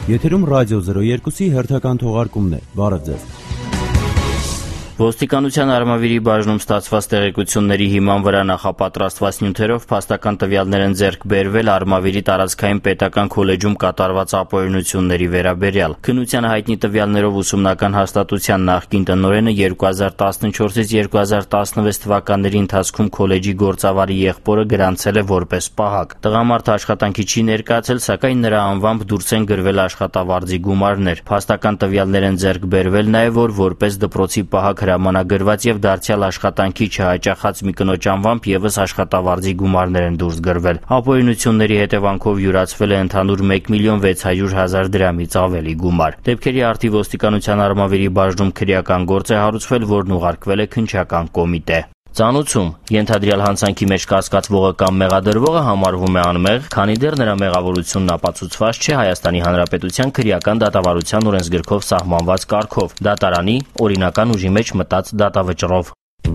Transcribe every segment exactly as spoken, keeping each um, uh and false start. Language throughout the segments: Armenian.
Եթերում ռադիո զրո երկուսի հերթական թողարկումն է։ Բարև ձեզ։ Ոստիկանության Արմավիրի բաժնում ստացված տեղեկությունների հիման վրա նախապատրաստված նյութերով փաստական տվյալներ են ձեռք բերվել Արմավիրի տարածքային պետական քոլեջում կատարված ապօրինությունների վերաբերյալ։ Քննությանը հայտնի տվյալներով ուսումնական հաստատության նախկին տնօրենը երկու հազար տասնչորսից երկու հազար տասնվեց թվականների ընթացքում քոլեջի գործավարի եղբորը գրանցել է որպես պահակ։ Տղամարդը աշխատանքի չի ներկայացել, սակայն նրա անվամբ դուրս են գրվել աշխատավարձի գումարներ։ Փաստական տվյալներ են ձեռք բերվել նաև, որ որպես դպրոցի պահակ հրամանագրված եւ դարձյալ աշխատանքի չհաճախած մի կնոջ անվամբ եւս աշխատավարձի գումարներ են դուրս գրվել։ Ապօրինությունների հետևանքով յուրացվել է ընդհանուր մեկ միլիոն վեց հարյուր հազար դրամից ավելի գումար։ Դեպքերի արդի ոստիկանության Արմավիրի բաժնում քրեական գործ է հարուցվել, որն ուղարկվել է քննչական կոմիտե։ Ծանուցում ենթադրյալ հանցանքի մեջ կասկածվողը կամ մեղադրվողը համարվում է անմեղ, քանի դեռ նրա մեղավորությունն ապացուցված չէ Հայաստանի Հանրապետության քրեական դատավարության օրենսգրքով սահմանված կարգով, դատարանի օրինական ուժի մեջ մտած դատավճռով։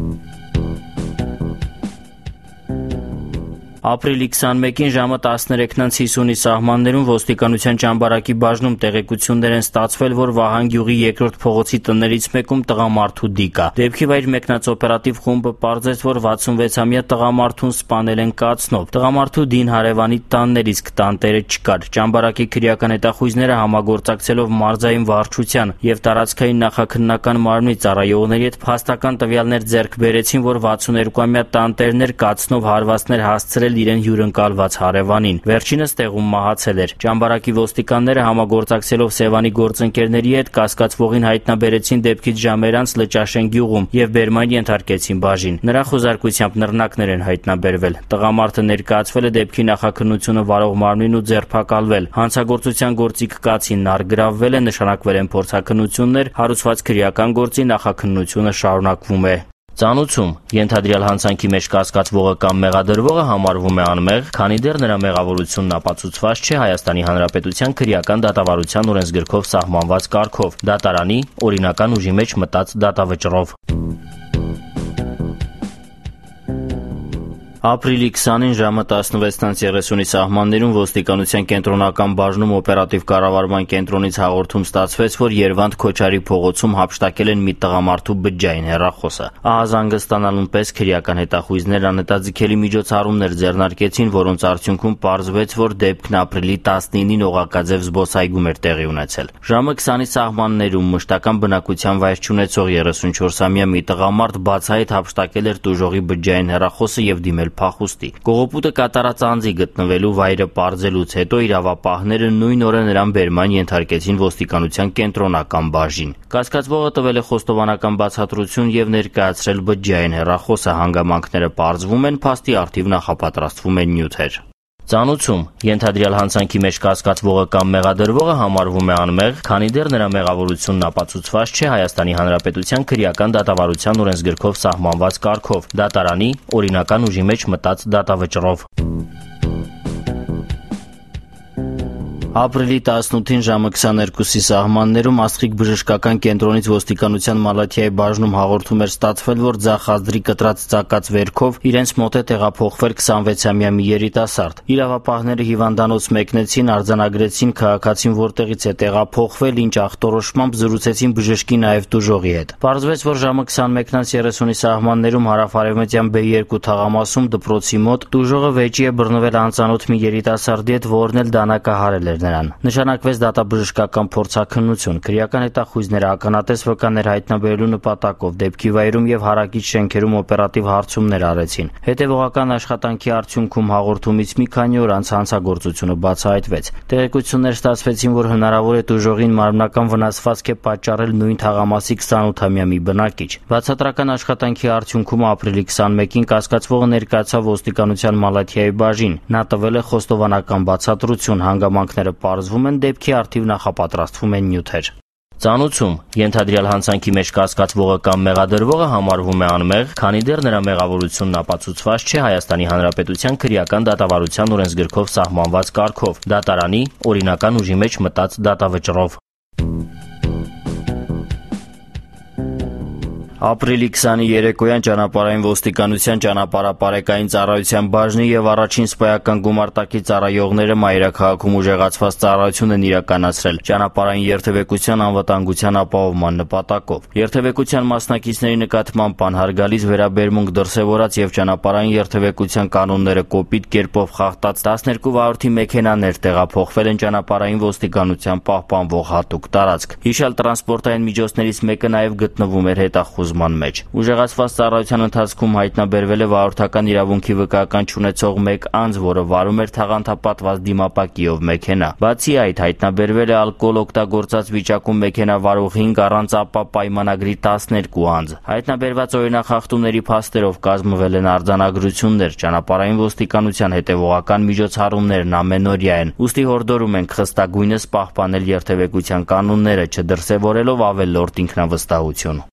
Ապրիլի քսանմեկին ժամը տասներեքն հինգի սահմաններում ոստիկանության Ճամբարակի բաժնում տեղեկություններ են ստացվել, որ Վահան գյուղի երկրորդ փողոցի տներից մեկում տղամարդու դիկ կա։ Դեպքի վայր մեկնած օպերատիվ խումբը պարզեց, որ վաթսունվեցամյա տղամարդուն սպանել են կացնով։ Տղամարդու դին հարևանի տանն էր, իսկ տանտերը չկար։ Ճամբարակի քրեական հետախույզները համագործակցելով մարզային վարչության եւ տարածքային նախաքննական մարմնի ծառայողների հետ փաստական տվյալներ ձեռք բերեցին, որ վաթսուներկուամյա տանտերն էր կացնով հարվածներ հասցրել իրեն հյուրընկալված հարևանին։ Վերջինս տեղում մահացել էր։ Ճամբարակի ոստիկանները համագործակցելով Սևանի գործընկերների հետ կասկածվողին հայտնաբերեցին դեպքից ժամեր անց Լճաշեն գյուղում եւ բերման ենթարկեցին բաժին։ Նրա խոզարկությամբ նռնակներ են հայտնաբերվել։ Տղամարդը ներկայացվել է դեպքի նախաքննությունը վարող մարմնին ու ձերբակալվել։ Հանցագործության գործիք կացին նարգրավվել է, նշանակվել են փորձաքննություններ, հարուցված քրեական գործի նախաքննությունը շարունակվում է։ Ծանուցում ենթադրյալ հանցանքի մեջ կասկածվողը կամ մեղադրվողը համարվում է անմեղ, քանի դեռ նրա մեղավորությունն ապացուցված չէ Հայաստանի Հանրապետության քրեական դատավարության օրենսգրքով սահմանված կարգով, դատարանի օրինական ուժի մեջ մտած դատավճռով։ Ապրիլի քսանին ժամը տասնվեցն երեսունի սահմաններում ոստիկանության կենտրոնական բաժնում օպերատիվ կառավարման կենտրոնից հաղորդում ստացվեց, որ Երվանդ Քոչարի փողոցում հափշտակել են մի տղամարդու բջջային հեռախոսը։ Ահազանգը ստանալուն պես քրեական հետախույզներ անհետաձգելի միջոցառումներ ձեռնարկեցին, որոնց արդյունքում պարզվեց, որ դեպքն ապրիլի տասնինին Օղակաձև զբոսայգում էր տեղի ունեցել։ Ժամը քսանի սահմաններում մշտական բնակության վայր չունեցող երեսունչորսամյա մի տղամարդ բացահայտ հափշտակել էր տուժողի բջջային հեռախոսը եւ դիմել փախուստի։ Կողոպուտը կատարած անձի գտնվելու վայրը պարզելուց հետո իրավապահները նույն օրը նրան բերման ենթարկեցին ոստիկանության կենտրոնական բաժին։ Կասկածվողը տվել է խոստովանական բացատրություն եւ ներկայացրել բջջային հեռախոսը, հանգամանքները պարզվում են, փաստի առթիվ նախապատրաստվում են նյութեր։ Ծանուցում ենթադրյալ հանցանքի մեջ կասկածվողը կամ մեղադրվողը համարվում է անմեղ, քանի դեռ նրա մեղավորությունն ապացուցված չէ Հայաստանի Հանրապետության քրեական դատավարության օրենսգրքով սահմանված կարգով, դատարանի օրինական ուժի մեջ մտած դատավճռով։ Ապրիլի տասնութին ժամը քսաներկուսի սահմաններում Աստղիկ բժշկական կենտրոնից ոստիկանության Մալաթիայի բաժնում հաղորդում էր ստացվել, որ ձախազդրի կտրած ծակած վերքով իրենց մոտ է տեղափոխվել քսանվեցամյա մի երիտասարդ։ Իրավապահները հիվանդանոց մեկնեցին, արձանագրեցին քաղաքացին որտեղից է տեղափոխվել, ինչ ախտորոշմամբ զրուցեցին բժշկի նաև տուժողի հետ։ Պարզվեց, որ ժամը քսանմեկն երեսունի սահմաններում հարավարևմտյան B երկու թաղամասում դպրոցի մոտ տուժողը վեճի է բռնվել անծանոթ մի երիտասարդի հետ, որն էլ դանակահարել էր նրան։ Նշանակվեց դատաբժշկական փորձաքննություն։ Քրեական հետախույզները ականատես վկաներ հայտնաբերելու նպատակով դեպքի վայրում եւ հարակից շենքերում օպերատիվ հարցումներ արեցին։ Հետևողական աշխատանքի արդյունքում հաղորդումից մի քանի օր անց հանցագործությունը բացահայտվեց։ Տեղեկություններ ստացվեցին, որ հնարավոր է տուժողին մարմնական վնասվածք է պատճառել նույն թաղամասի քսանութամյա մի բնակիչ։ Բացատրական աշխատանքի արդյունքում ապրիլի քսանմեկին կասկածվողը ներկայացավ ոստիկանության Մալաթիայի բաժին։ Նա տվել է խոստովանական բացատրություն, հանգամանքները պարզվում են, դեպքի առթիվ նախապատրաստվում են նյութեր։ Ծանուցում ենթադրյալ հանցանքի մեջ կասկածվողը կամ մեղադրվողը համարվում է անմեղ, քանի դեռ նրա մեղավորությունն ապացուցված չէ Հայաստանի Հանրապետության քրեական դատավարության օրենսգրքով սահմանված կարգով, դատարանի օրինական ուժի մեջ մտած դատավճռով։ Ապրիլի քսանի երեկոյան ճանապարհային ոստիկանության ճանապարհապարեկային ծառայության բաժնի եւ առաջին սպայական գումարտակի ծառայողները մայրաքաղաքում ուժեղացված ծառայություն են իրականացրել ճանապարհային երթևեկության անվտանգության ապահովման նպատակով։ Երթևեկության մասնակիցների նկատմամբ անհարգալից վերաբերմունք դրսևորած եւ ճանապարհային երթևեկության կանոնները կոպիտ կերպով խախտած տասներկու վարորդի մեքենաներ տեղափոխվել են ճանապարհային ոստիկանության պահպանվող հատուկ տարածք։ Հիշյալ տրանսպորտային միջոցներից մեկը նաեւ գտնվում էր հետախուզման մեջ։ Ուժեղացված ծառայության ընթացքում հայտնաբերվել է վարորդական իրավունքի վկայական չունեցող մեկ անձ, որը վարում էր թաղանթապատված դիմապակիով մեքենա։ Բացի այդ, հայտնաբերվել է ալկոհոլ օգտագործած վիճակում մեքենա վարող հինգ առանց ԱՊԱ պայմանագրի տասներկու անձ։ Հայտնաբերված օրինախախտումների փաստերով կազմվել են արձանագրություններ, ճանապարհային ոստիկանության հետևողական միջոցառումներն ամենօրյա են։ Ուստի հորդորում ենք խստագույնս պահպանել երթևեկության կանոնները, չդրսևորելով ավելորդ ինքնավստահություն։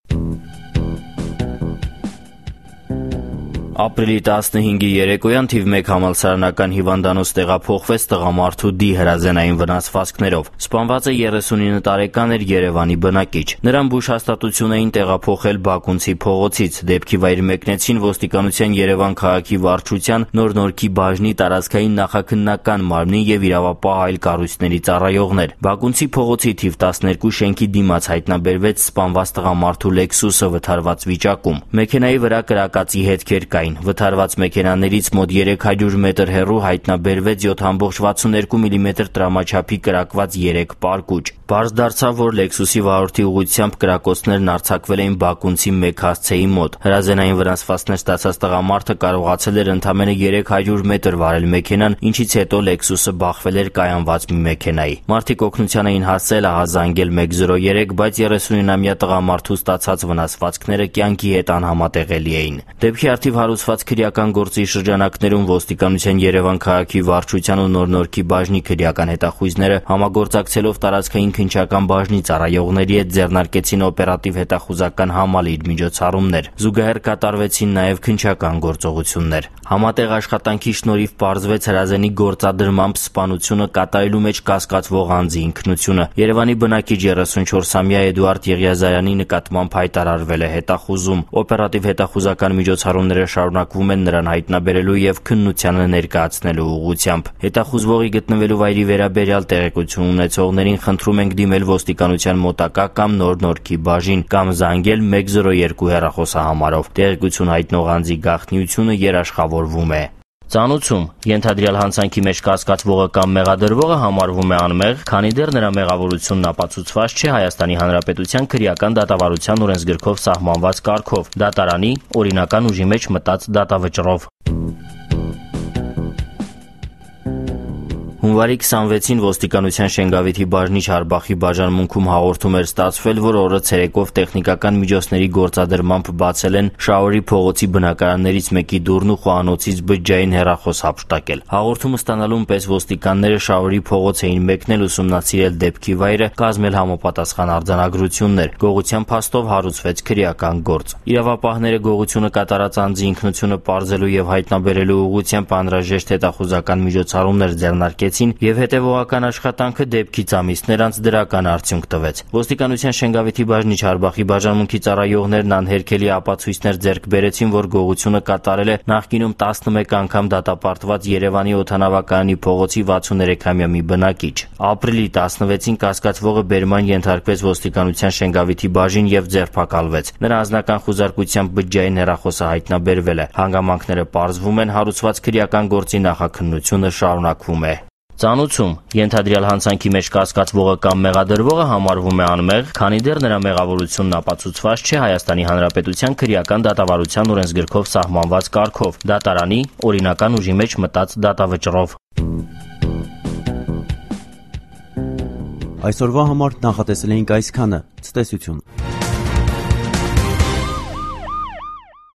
Ապրիլի տասնհինգի երեկոյան թիվ մեկ համալսարանական հիվանդանոց տեղափոխվեց տղամարդու դի հրազենային վնասվածքներով։ Սպանվածը երեսունինը տարեկան էր, Երևանի բնակիչ։ Նրան բուժհաստատություն էին տեղափոխել Բաքունցի փողոցից։ Դեպքի վայր մեկնեցին ոստիկանության Երևան քաղաքի վարչության Նոր Նորքի բաժնի տարածքային նախաքննական մարմնի եւ իրավապահ այլ կառույցների ծառայողներ։ Բաքունցի փողոցի թիվ տասներկու շենքի դիմաց հայտնաբերվեց սպանված տղամարդու Lexus-ը վթարված վիճակում։ Մեքենայի վրա կրակածի հետքեր կային։ Վթարված մեքենաներից մոտ երեք հարյուր մետր հեռու հայտնաբերվեց յոթ կόμμα վաթսուն երկու միլիմետր տրամաչափի կրակված երեք պարկուճ։ Պարզ դարձավ, որ Lexus-ի վարորդի ուղղությամբ կրակոցներն արձակվել էին Բաքունցի մեկ հասցեի մոտ։ Հրազենային վնասվածքներ ստացած տղամարդը կարողացել էր ընդամենը երեք հարյուր մետր վարել մեքենան, ինչից հետո Lexus-ը բախվել էր կայանված մի մեքենայի։ Մարդիկ օգնության էին հասցել ահազանգել մեկ զրո երեք, բայց երեսունինամյա տղամարդու ստացած վնասվածքները կյանքի հետ անհամատեղելի էին։ Դեպքի արդիվ հարուցված քրեական գործի շրջանակներում ոստիկանության Երևան քաղաքի վարչության ու Նոր Նորքի բաժնի քրեական հետախույզները համագործակցելով տարածքային քննչական բաժնի ծառայողների հետ ձեռնարկեցին օպերատիվ հետախուզական համալիր միջոցառումներ։ Զուգահեռ կատարվեցին նաև քննչական գործողություններ։ Համատեղ աշխատանքի շնորհիվ պարզվեց հրազենի գործադրմամբ սպանությունը կատարելու մեջ կասկածվող անձի ինքնությունը։ Երևանի բնակիչ երեսունչորսամյա Էդուարդ Եղիազարյանի նկատմամբ հայտարարվել է հետախուզում։ Օպերատիվ հետախուզական միջոցառումները շարունակվում են նրան հայտնաբերելու եւ քննությանը ներկայացնելու ուղղությամբ։ Հետախուզվողի գտնվելու վայրի վերաբերյալ տեղեկություն ունեցողներին խնդրում ենք դիմել ոստիկանության մոտակա կամ Նոր Նորքի բաժին կամ զանգել մեկ զրո երկու հեռախոսահամարով։ Տեղեկություն հայտնող անձի գաղտնիությունը երաշխավորվում է։ Ծանուցում ենթադրյալ հանցանքի մեջ կասկածվողը կամ մեղադրվողը համարվում է անմեղ, քանի դեռ նրա մեղավորությունն ապացուցված չէ Հայաստանի Հանրապետության քրեական դատավարության օրենսգրքով սահմանված կարգով, դատարանի օրինական ուժի մեջ մտած դատավճռով։ Հունվարի քսանվեցին ոստիկանության Շենգավիթի բաժնի Չարբախի բաժանմունքում հաղորդում էր ստացվել, որ օրը ցերեկով տեխնիկական միջոցների գործադրմամբ բացել են Շաորի փողոցի բնակարաններից մեկի դուռն ու խոհանոցից բջջային հեռախոս հափշտակել։ Հաղորդումը ստանալուն պես ոստիկանները Շաորի փողոց էին մեկնել ուսումնասիրել դեպքի վայրը, կազմել համապատասխան արձանագրություններ։ Գողության փաստով հարուցվեց քրեական գործ։ Իրավապահները գողությունը կատարած անձի ինքնությունը պարզելու եւ հայտնաբերելու ուղղությամբ անհրաժեշտ հետախուզական միջոցառումներ ձեռնարկեցին եւ հետեւողական աշխատանքը դեպքից ամիսներ անց դրական արդյունք տվեց։ Ոստիկանության Շենգավիթի բաժնի Չարբախի բաժանմունքի ծառայողներն անհերքելի ապացույցներ ձեռք բերեցին, որ գողությունը կատարել է նախկինում տասնմեկ անգամ դատապարտված Երևանի օդանավակայանի փողոցի վաթսուներեքամյա մի բնակիչ։ Ապրիլի տասնվեցին կասկածվողը բերման ենթարկվեց ոստիկանության Շենգավիթի բաժին եւ ձերբակալվեց։ Նրա անձնական խուզարկությամբ բջջային հեռախոսը հայտնաբերվել է։ Հանգամանքները պարզվում են, հարուցված քրեական գործի նախաքննությունը շարունակվում է։ Ծանուցում ենթադրյալ հանցանքի մեջ կասկածվողը կամ մեղադրվողը համարվում է անմեղ, քանի դեռ նրա մեղավորությունն ապացուցված չէ Հայաստանի Հանրապետության քրեական դատավարության օրենսգրքով սահմանված կարգով, դատարանի օրինական ուժի մեջ մտած դատավճռով։ Այսօրվա համար նախատեսել էինք այսքանը։ Ցտեսություն։